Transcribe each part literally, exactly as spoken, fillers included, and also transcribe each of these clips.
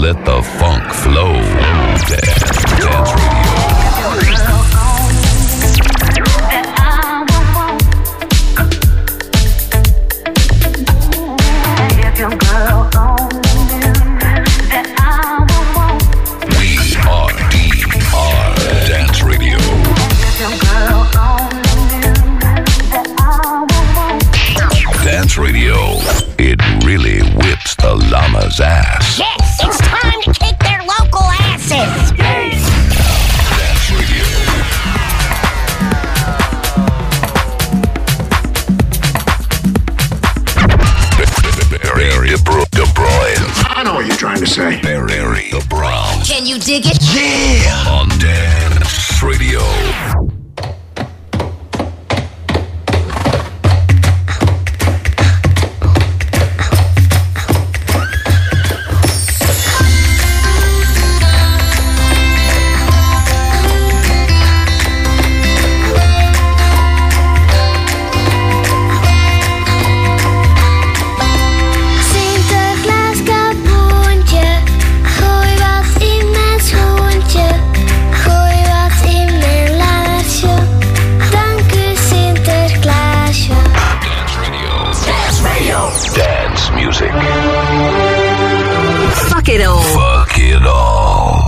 Let the funk flow. Dance, dance radio. We are D R Dance Radio. Dance Radio. It really whips the llama's ass. Yes, it's time to kick their local asses. Dance Radio. Barry De Bruyne. I know what you're trying to say. Barry the Brown. Can you dig it? Yeah. On Dance Radio. Fuck it all. Fuck it all.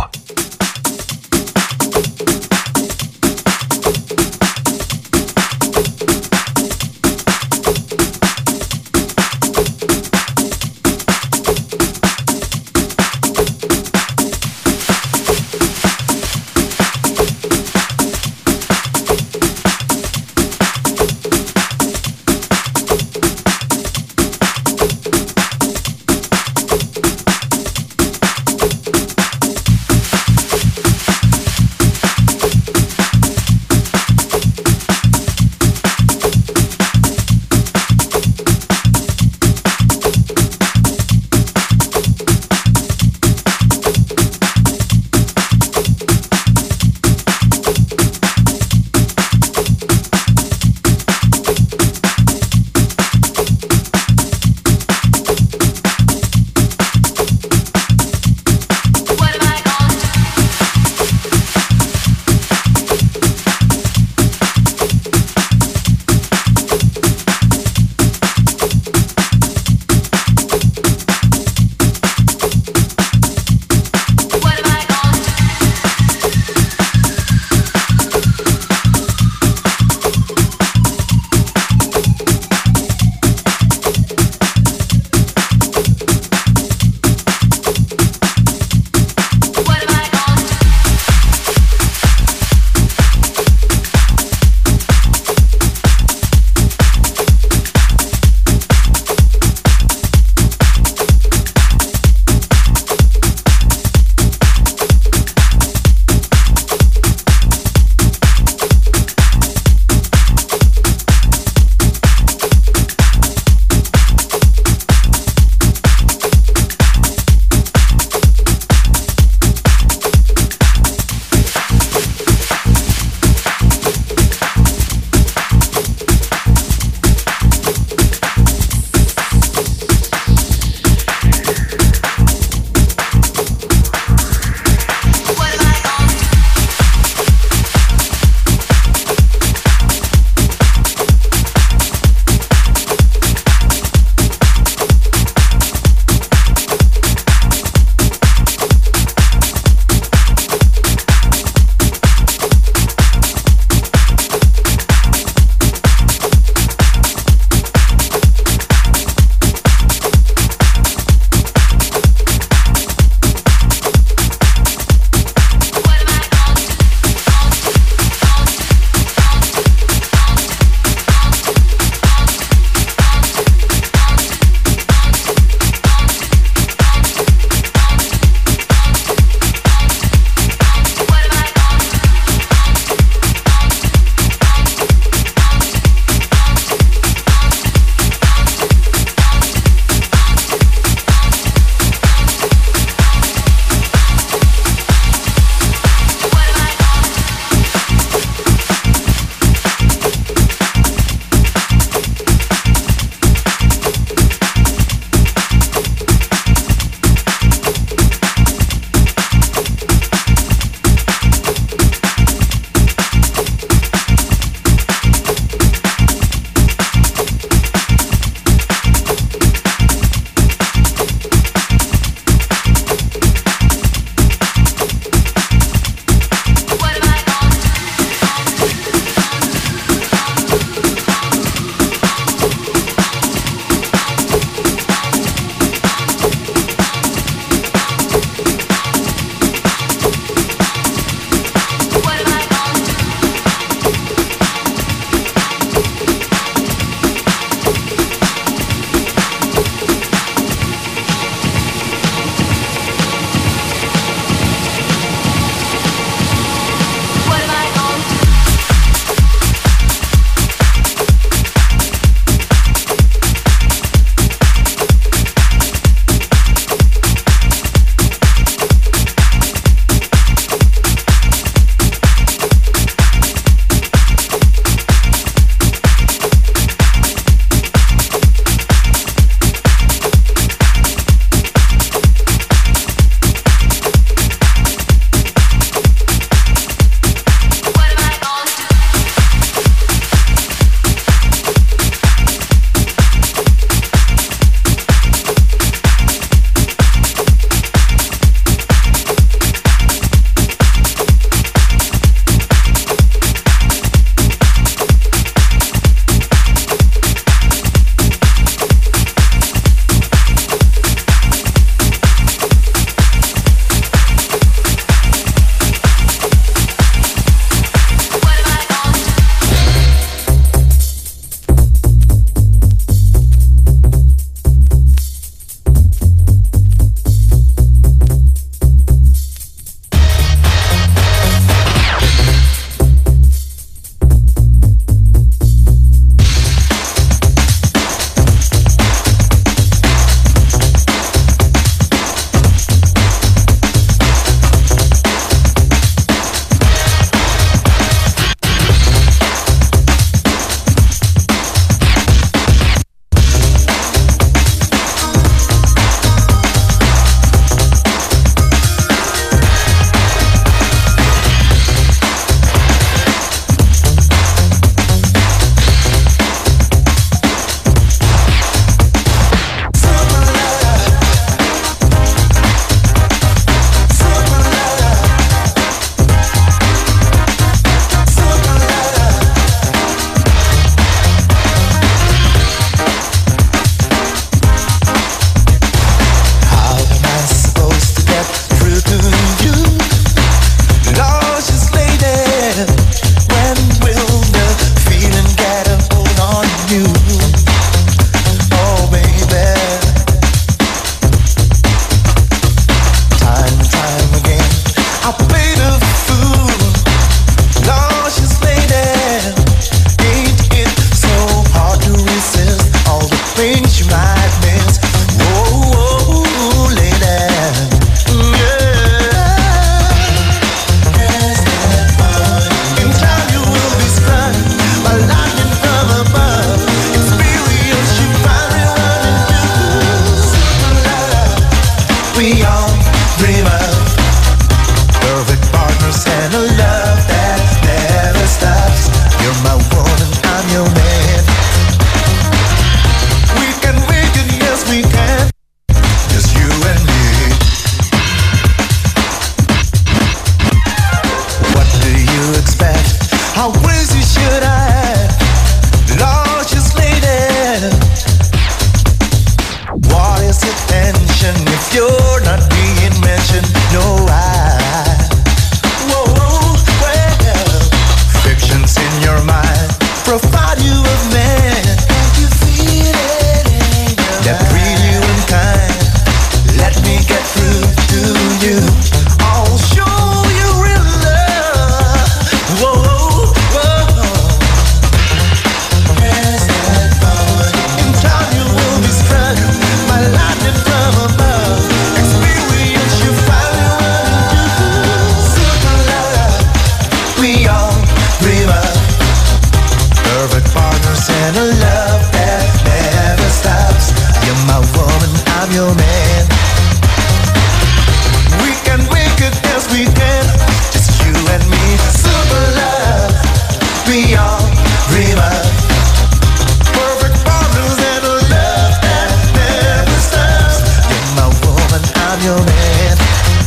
your man.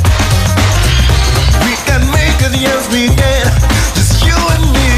We can make it, yes we can. Just you and me.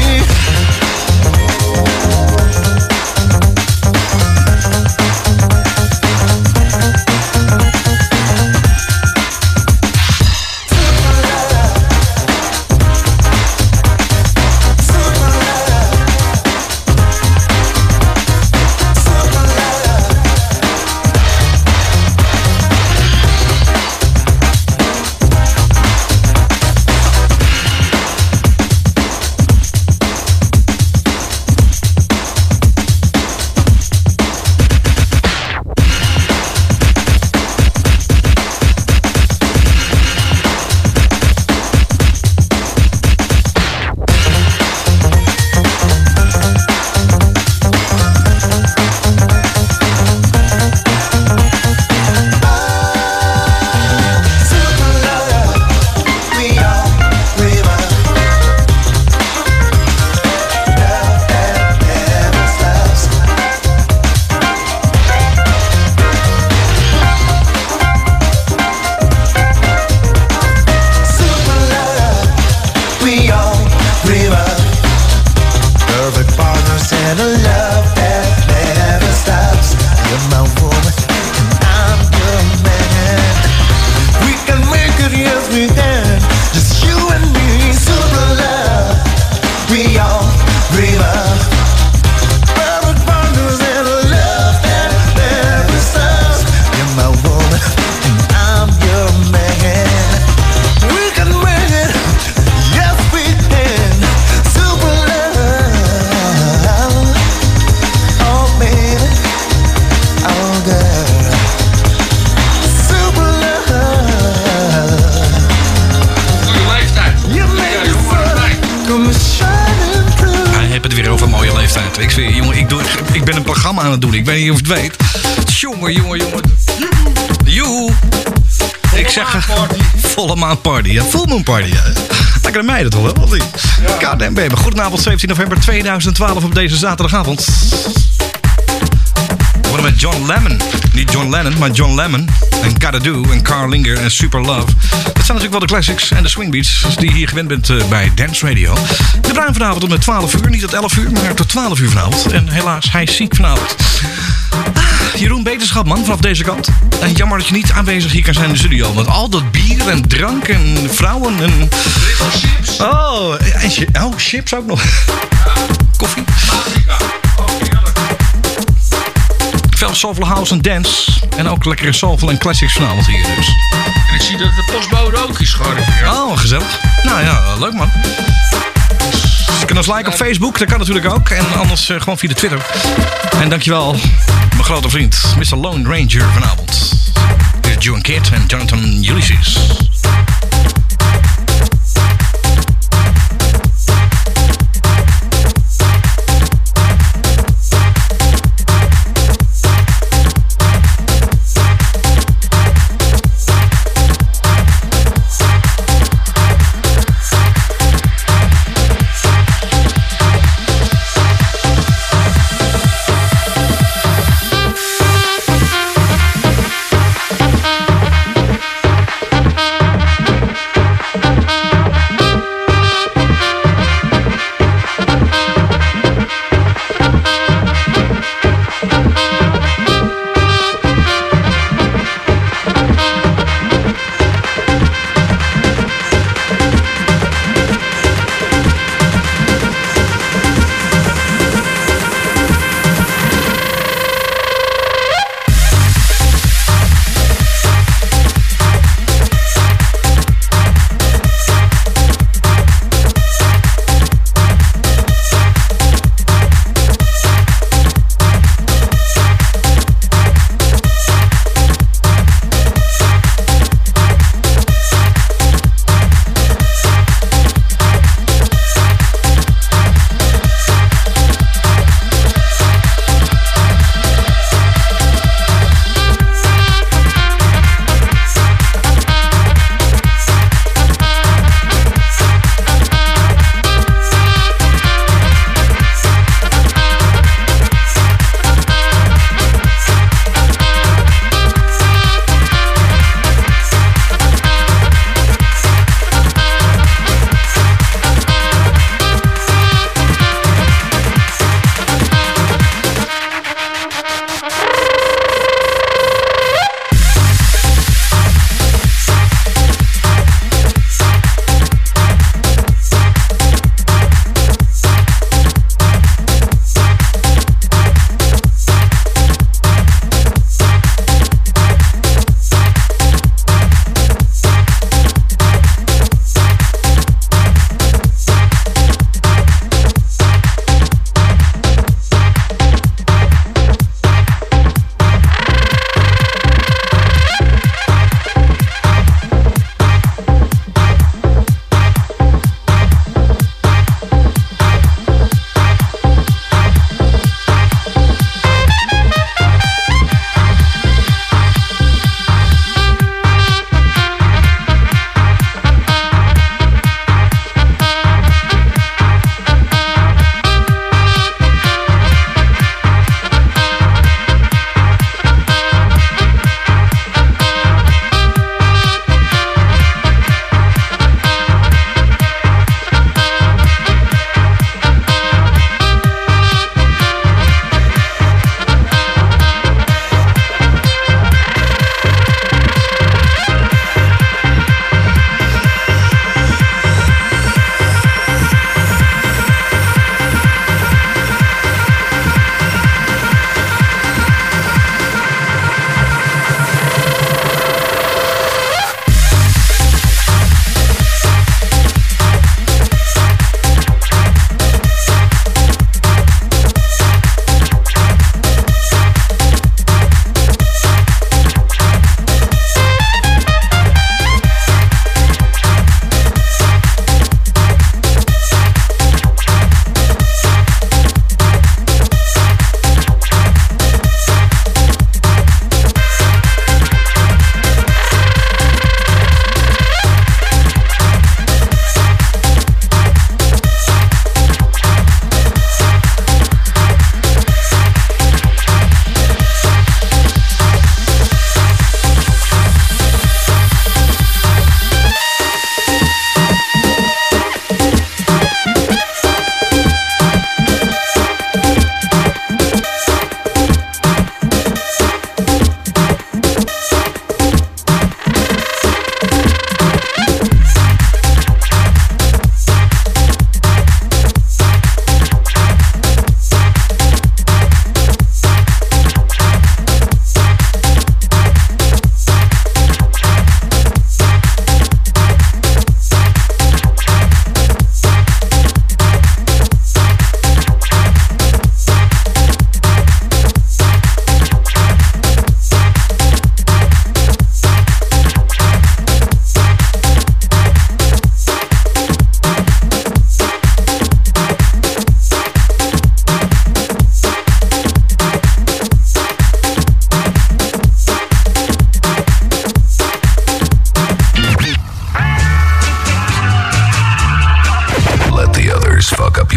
Aan het doen. Ik weet niet of je het weet. Jongen, jongen, jongen. Joe. Ik zeg volle maan party. Ja, full moon party. Ja. Lekkere meiden toch wel? Of niet? Ja. Goddamn baby. Goedenavond, zeventien november tweeduizend twaalf op deze zaterdagavond. We worden met John Lemon. Niet John Lennon, maar John Lemon. En Gotta Do en Carl Linger en Super Love. Dat zijn natuurlijk wel de classics en de swingbeats die je hier gewend bent uh, bij Dance Radio. De Bruin vanavond tot met twaalf uur. Niet tot elf uur, maar tot twaalf uur vanavond. En helaas, hij is ziek vanavond. Ah, Jeroen, beterschap man, vanaf deze kant. En jammer dat je niet aanwezig hier kan zijn in de studio. Want al dat bier en drank en vrouwen en... chips. Oh, en chi- oh, chips ook nog. Koffie. Veel soulful house en dance. En ook lekkere soulful en classics vanavond hier dus. En ik zie dat de postbode ook is gearriveerd. Oh, gezellig. Nou ja, leuk man. Je kunt ons liken op Facebook, dat kan natuurlijk ook. En anders uh, gewoon via de Twitter. En dankjewel, mijn grote vriend, mister Lone Ranger vanavond. Dit is Joan Kidd en Jonathan Ulysses. We'll be right back.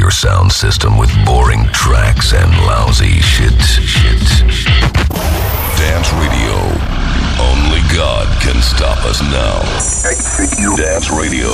your sound system with boring tracks and lousy shit. Shit. Dance Radio. Only God can stop us now. Dance Radio.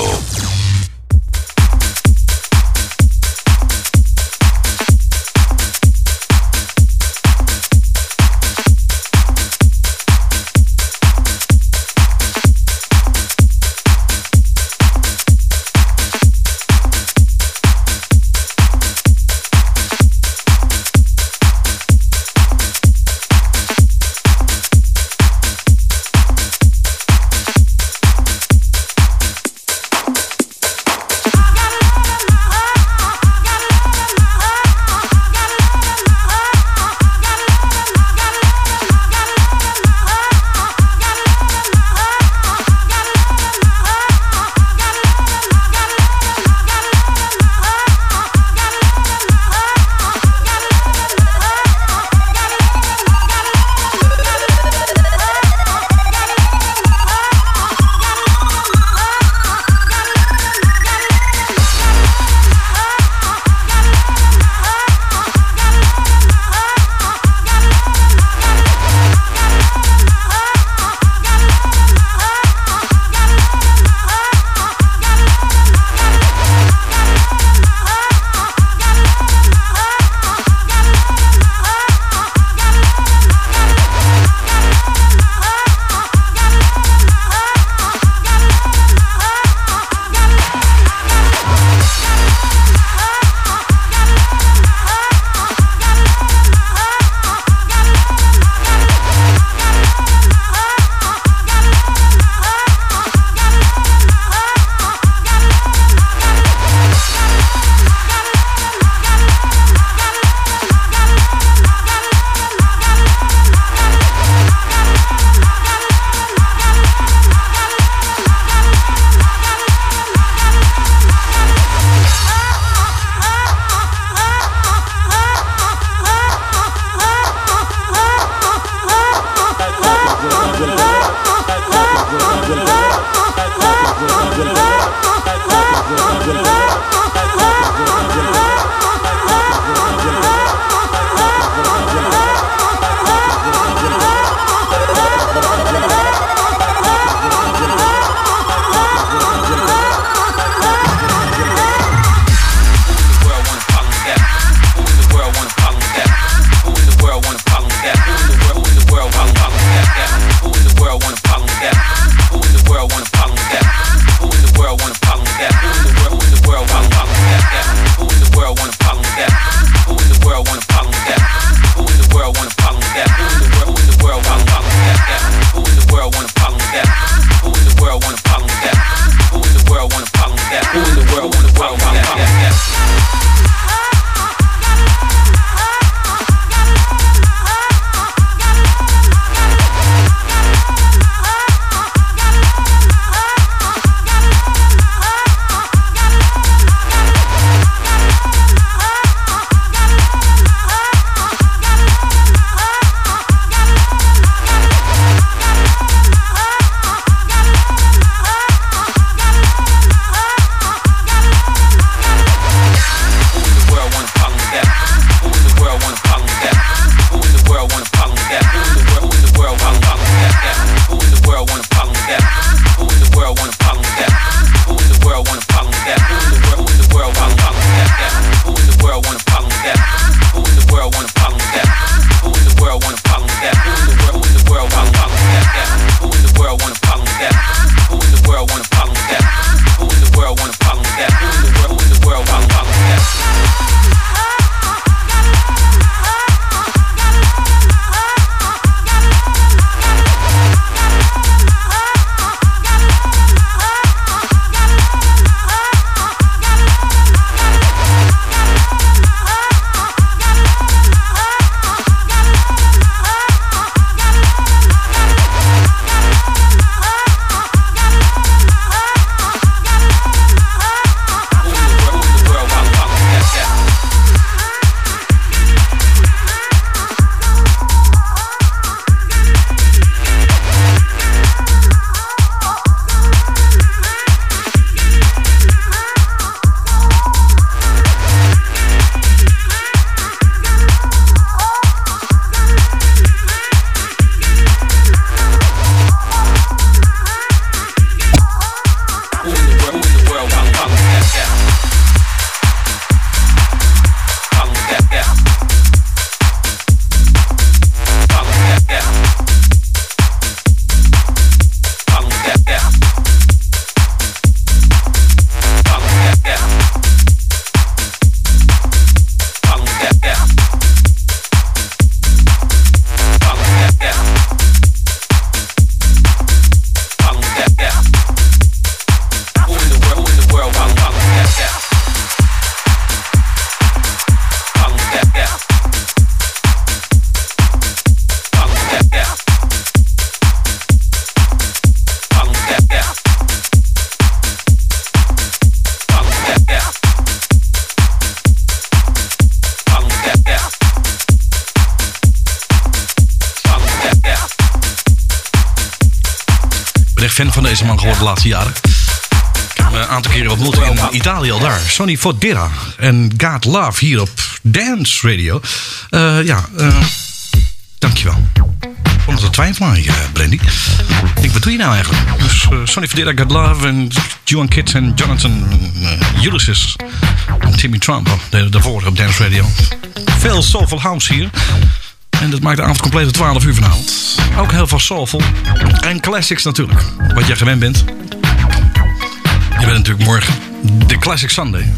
ben echt fan van deze man geworden de laatste jaren. Ik heb hem een aantal keren ontmoet in Italië al daar. Sonny Fodera en God Love hier op Dance Radio. Uh, ja, uh, dankjewel. Ik vond het een twijfelaar, uh, Brandy. Ik denk, wat doe je nou eigenlijk? Dus uh, Sonny Fodera, God Love en Juan Kidd en Jonathan uh, Ulysses en Timmy Trump. Oh, daarvoor op Dance Radio. Veel soulful house hier. En dat maakt de avond compleet tot twaalf uur vanavond. Ook heel veel soulful. En classics natuurlijk. Wat jij gewend bent. Je bent natuurlijk morgen de Classic Sunday.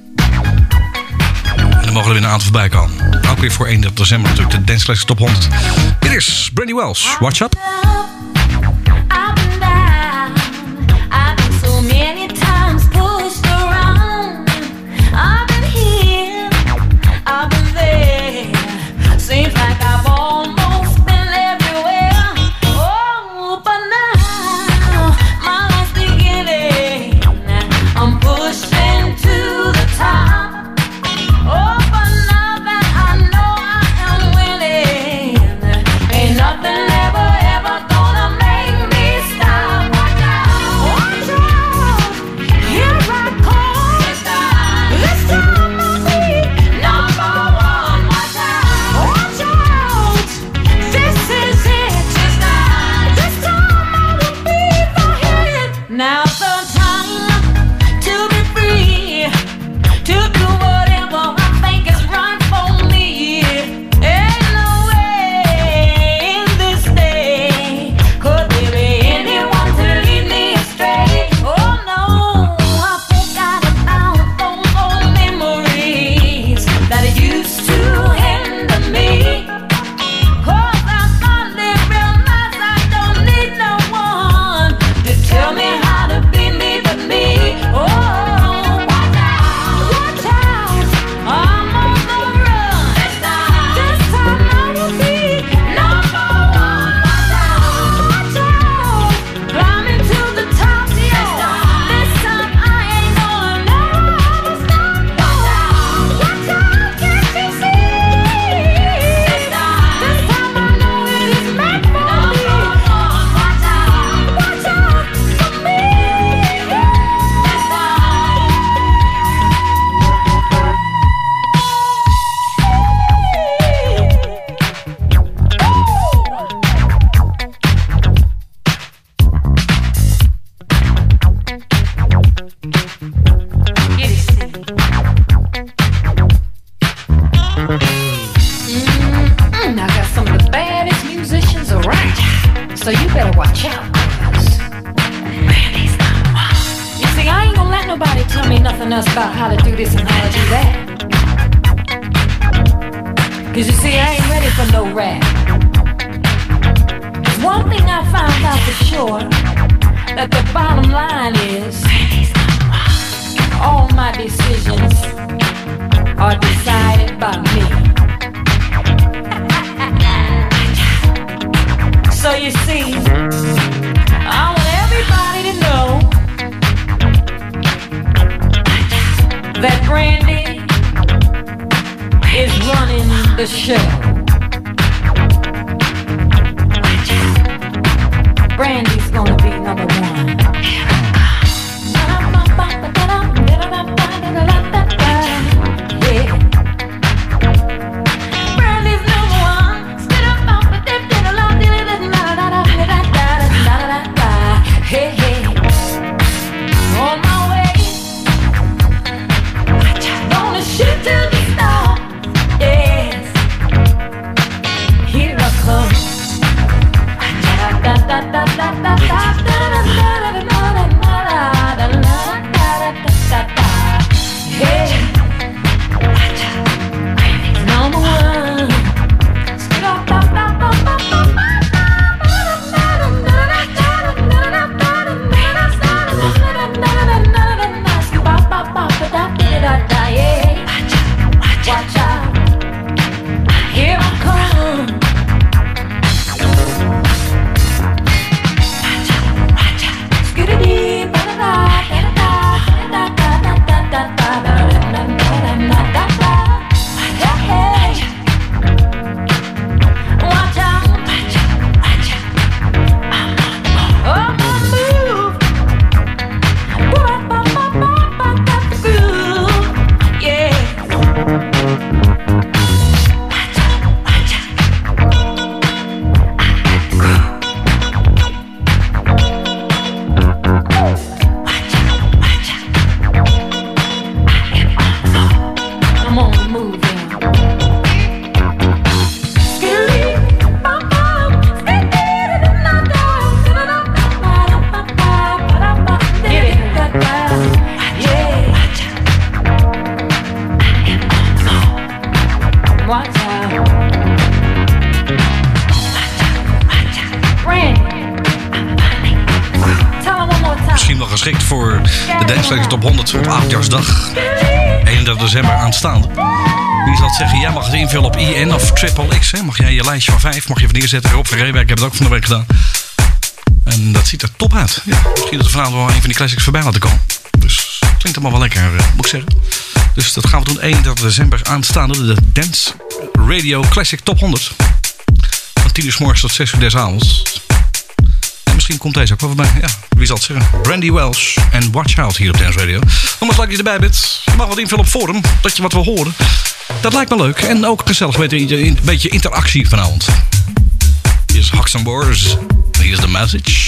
En dan mogen er weer een aantal voorbij komen. Ook weer voor eenendertig december natuurlijk de Dance Classics Top honderd. Dit is Brandy Wells. Watch up. Misschien wel geschikt voor de Dance Classics Top honderd op Oudjaarsdag. eenendertig december aanstaande. Wie zal het zeggen? Jij mag het invullen op I N of Triple X. Hè? Mag jij je lijstje van vijf mag je even neerzetten. Rob Verreewerk, ik heb het ook van de week gedaan. En dat ziet er top uit. Ja, misschien dat we vanavond wel een van die classics voorbij laten komen. Dus klinkt allemaal wel lekker, moet ik zeggen. Dus dat gaan we doen eenendertig december aanstaande. De Dance Radio Classic Top honderd. Van tien uur 's morgens tot zes uur des avonds. En misschien komt deze ook wel voorbij. Ja, wie zal het zeggen? Brandy Welsh en Watch Out hier op Dance Radio. Nogmaals, leuk dat je erbij bent. Je mag wat invullen op forum, dat je wat wil horen. Dat lijkt me leuk. En ook gezellig met een beetje interactie vanavond. Hier is Hux and Boars. Hier is de message.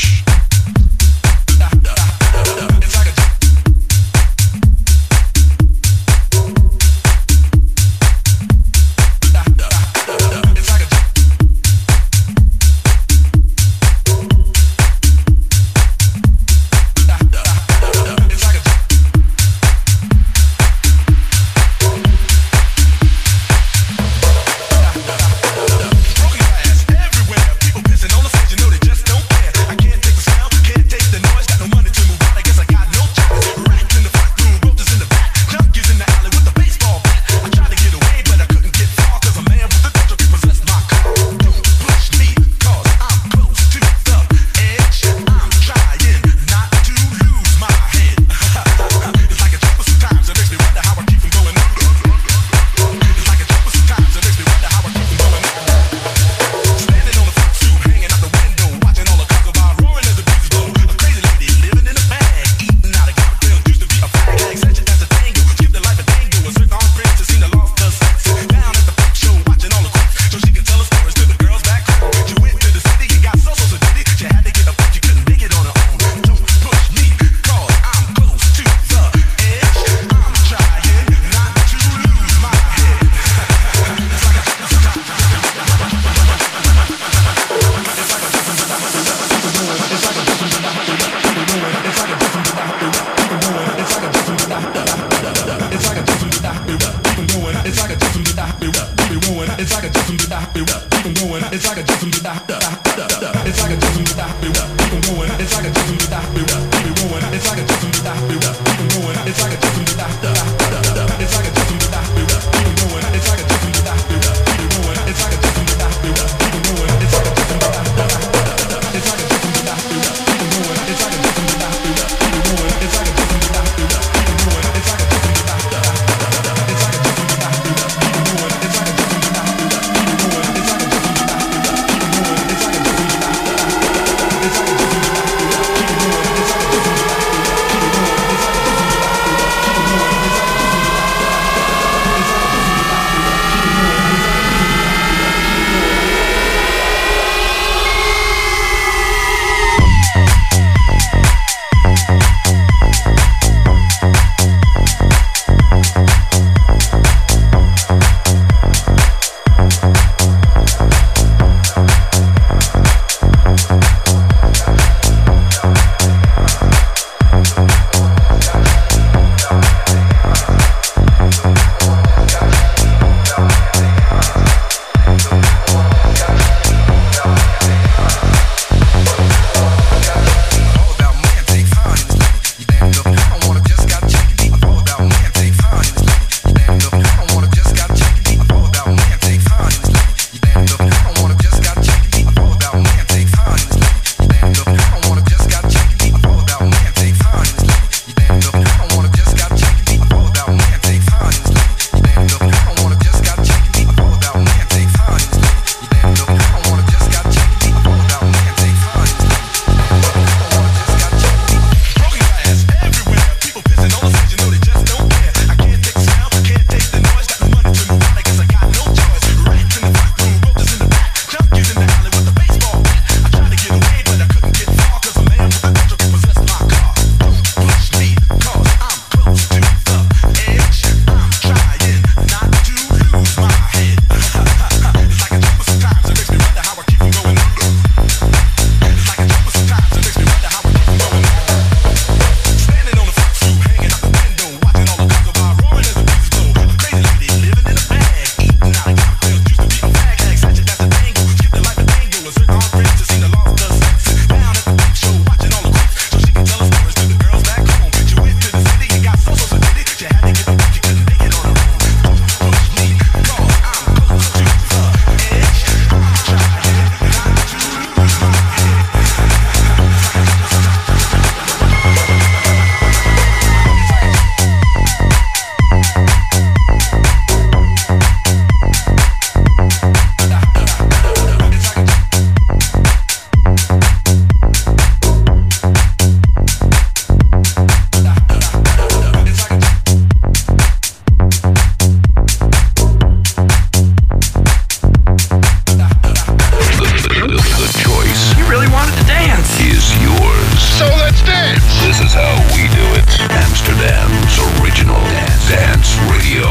Amsterdam's original dance radio.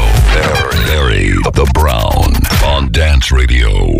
Barry the Brown on Dance Radio.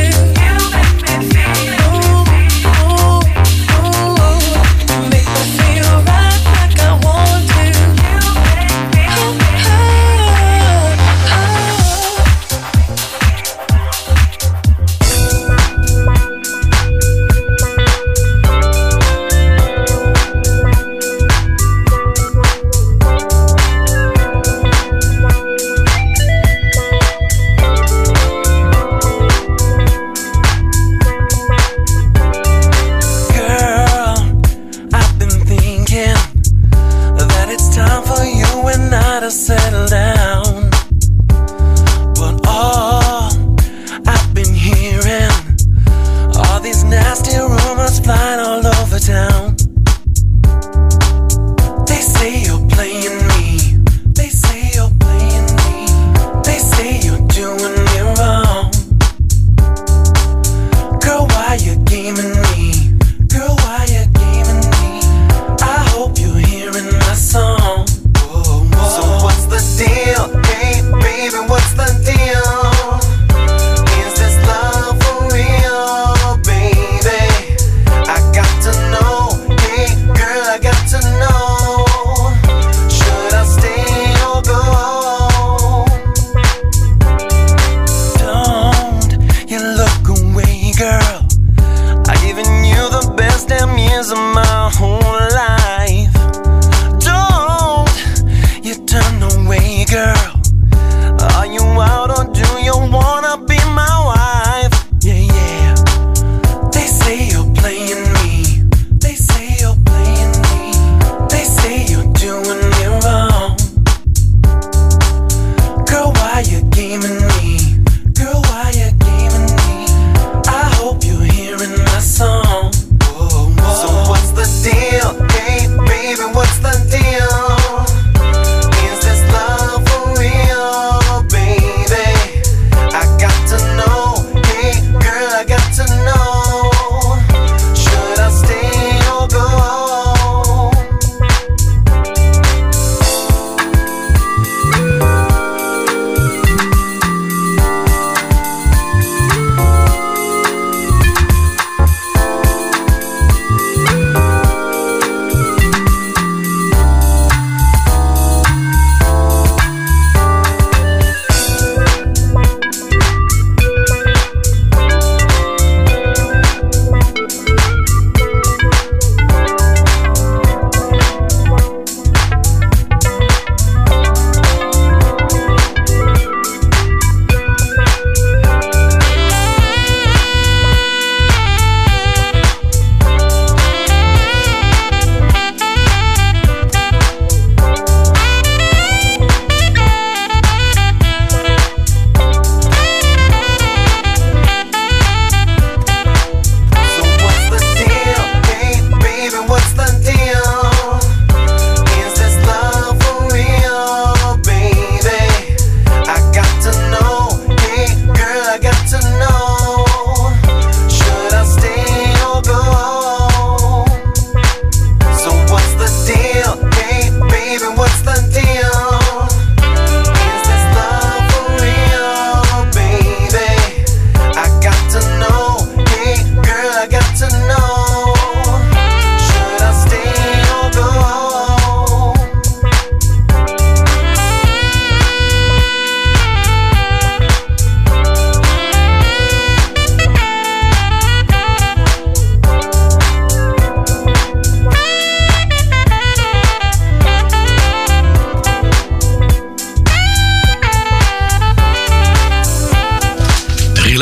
Make me feel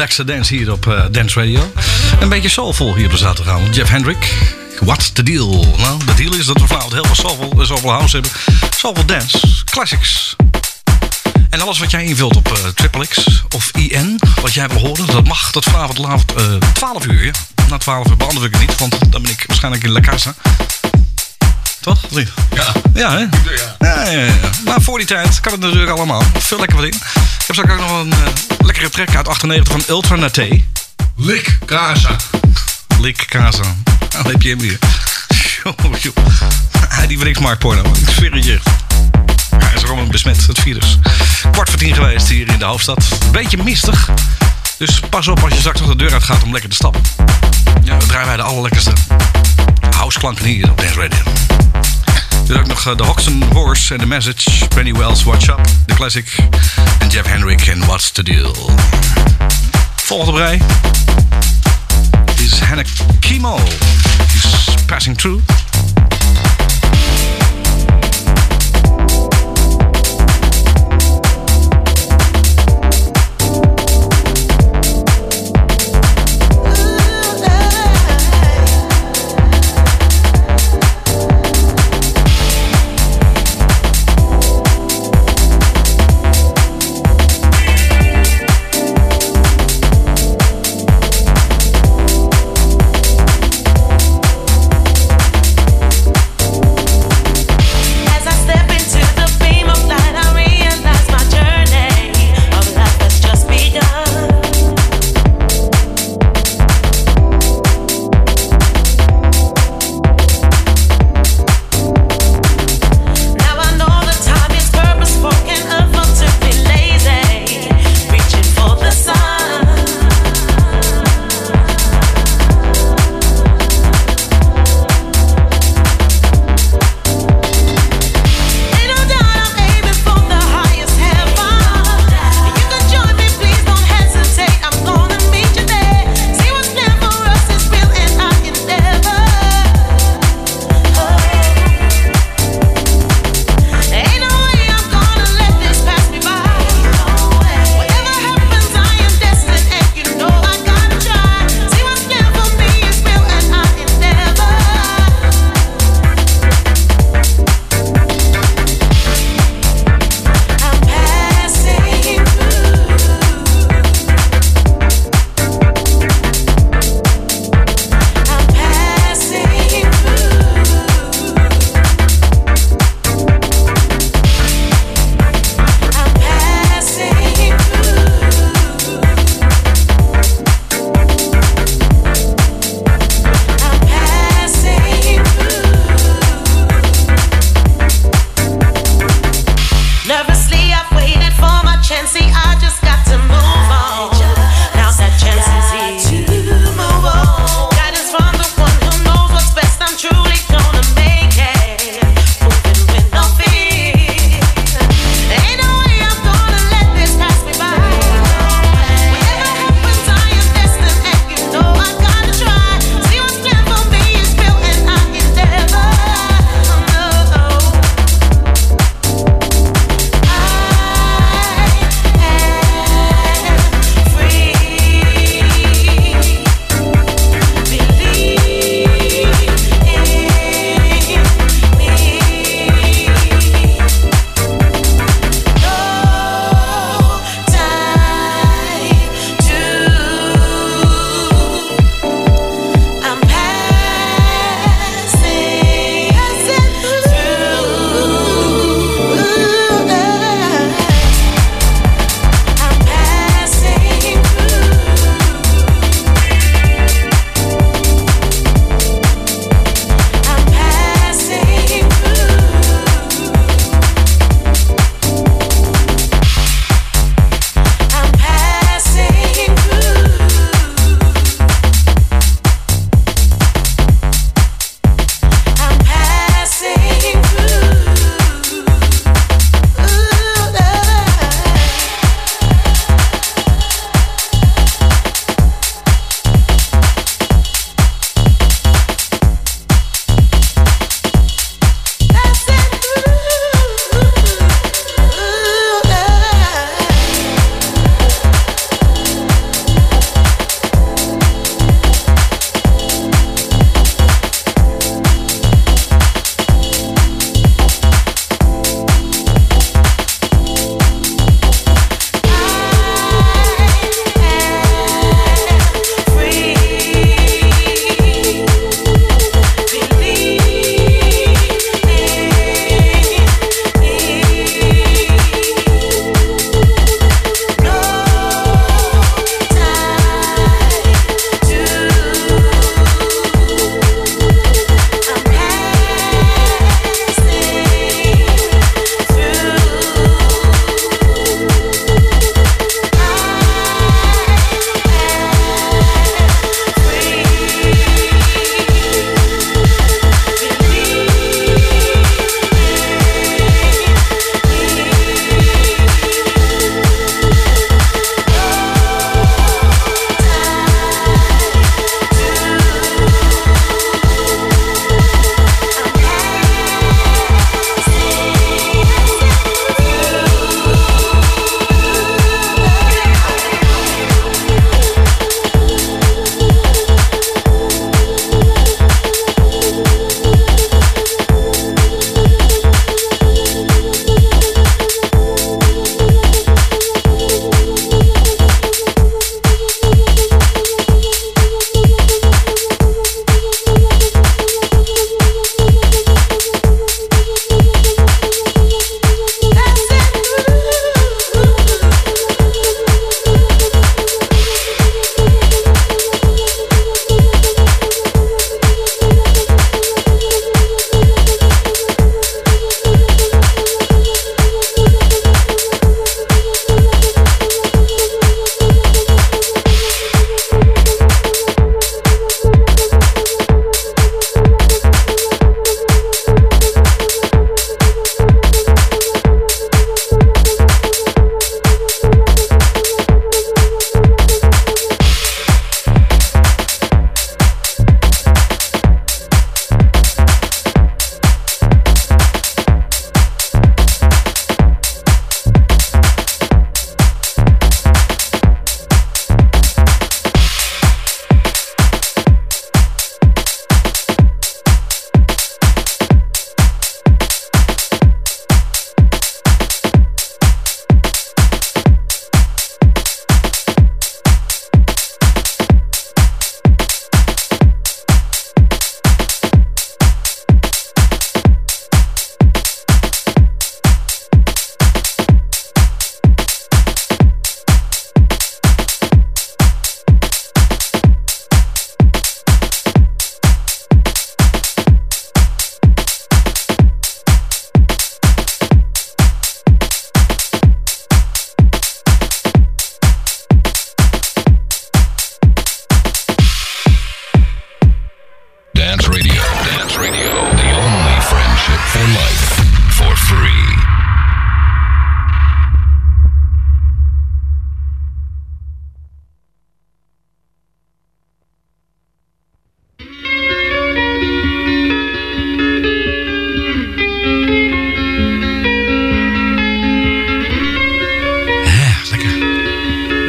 relaxed dance hier op uh, Dance Radio. Een beetje soulful hier op de zaterdagavond. Jeff Hendrick, what's the deal? Nou, de deal is dat we vanavond heel veel soulful, soulful house hebben. Soulful dance, classics. En alles wat jij invult op uh, Triple X of I N, wat jij wil horen, dat mag tot vanavond laat uh, twaalf uur. Ja? Na twaalf uur beantwoord ik het niet, want dan ben ik waarschijnlijk in La Casa. Toch? Ja. Ja, hè? Ja. Ja, ja, ja. Maar voor die tijd kan het natuurlijk allemaal. Veel lekker wat in. Ik heb straks ook nog een uh, lekkere track uit achtennegentig van Ultra Naté. Lik Casa. Lik Casa. Nou, heb je hem weer. Die Wriksmarkt porno. Ik zweer het je. Hij is gewoon besmet, het virus. Kwart voor tien geweest hier in de hoofdstad. Beetje mistig. Dus pas op als je straks nog de deur uit gaat om lekker te stappen. Ja, dan draaien wij de allerlekkerste houseklanken hier op Dance Radio. Dus ook nog uh, de Hoxton Horse en The Message. Benny Wells, Watch Up, The Classic. En Jeff Hendrick en What's the Deal. Volgende op rij is Hannah Kimo. He's Passing Through.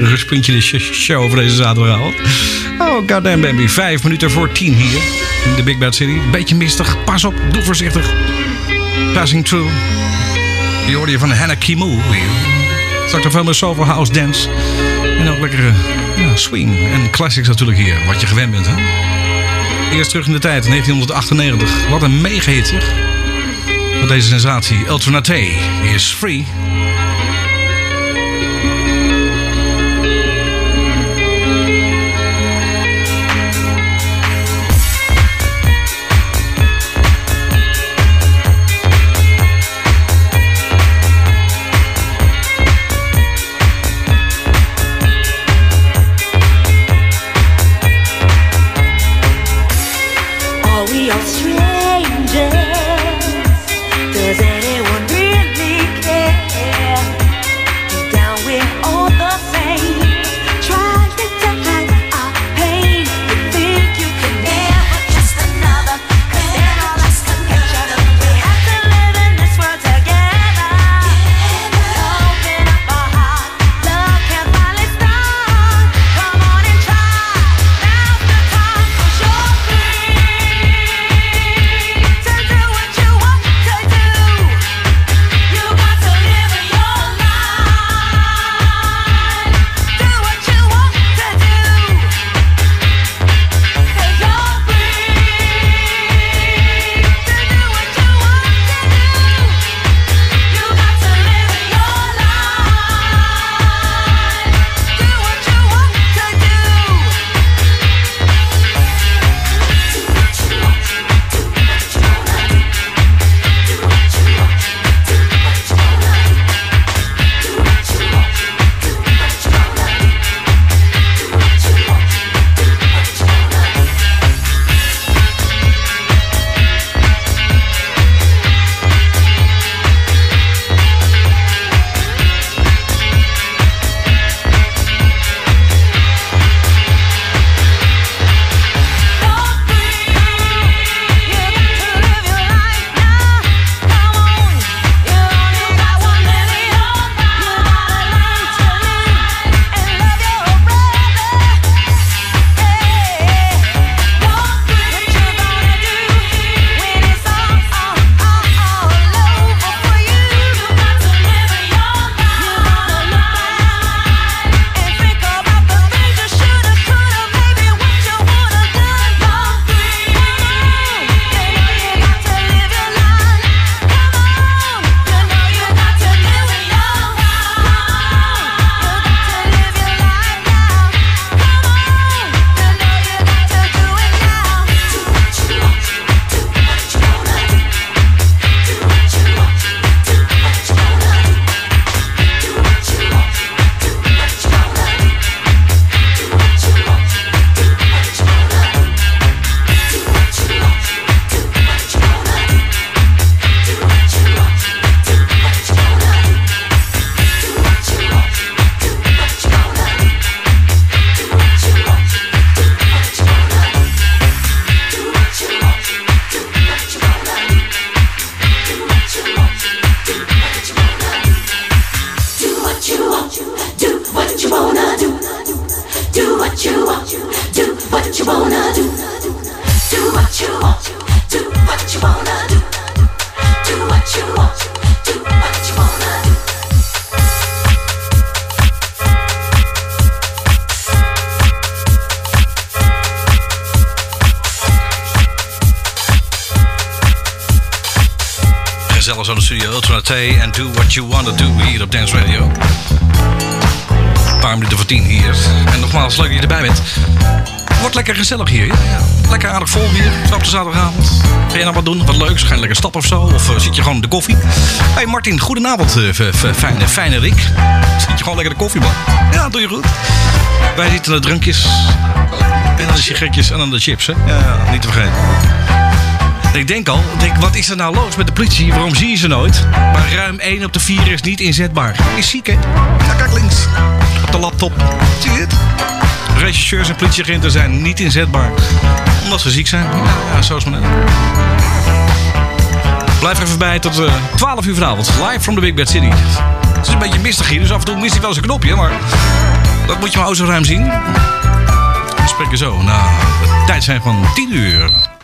rustpuntje de show over deze zaterdagavond. Oh, goddamn baby. Vijf minuten voor tien hier in de Big Bad City. Beetje mistig. Pas op. Doe voorzichtig. Passing through. Die hoorde je van Hannah Kimu. Straks nog veel meer soulful house dance. En ook lekkere ja, swing en classics natuurlijk hier. Wat je gewend bent, hè? Eerst terug in de tijd, negentien achtennegentig. Wat een mega hit, zeg. Met deze sensatie. Ultranate is free. Zelfs aan de studio Ultranate en Do What You Wanna Do hier op Dance Radio. Een paar minuten voor tien hier. En nogmaals, leuk dat je erbij bent. Wordt lekker gezellig hier. Ja, ja. Lekker aardig vol hier, zo op de zaterdagavond. Ga je nou wat doen? Wat leuks? Ga je lekker stappen of zo? Of uh, zit je gewoon in de koffie? Hey Martin, goedenavond. Uh, fijne, fijne Rick. Zit je gewoon lekker de koffiebar? Ja, dat doe je goed. Wij zitten de drankjes. En dan de sigaretjes en dan de chips, hè? Ja, ja, niet te vergeten. Ik denk al, denk, wat is er nou los met de politie? Waarom zie je ze nooit? Maar ruim één op de vier is niet inzetbaar. Is ziek, hè? Ja, kijk links. Op de laptop. Zie je het? Regisseurs en politieagenten zijn niet inzetbaar. Omdat ze ziek zijn. Ja, ja zo is maar net. Blijf er even bij tot uh, twaalf uur vanavond. Live from the Big Bad City. Het is een beetje mistig hier, dus af en toe mist hij wel eens een knopje. Maar dat moet je maar ook zo ruim zien. We spreken zo na de tijd zijn van tien uur.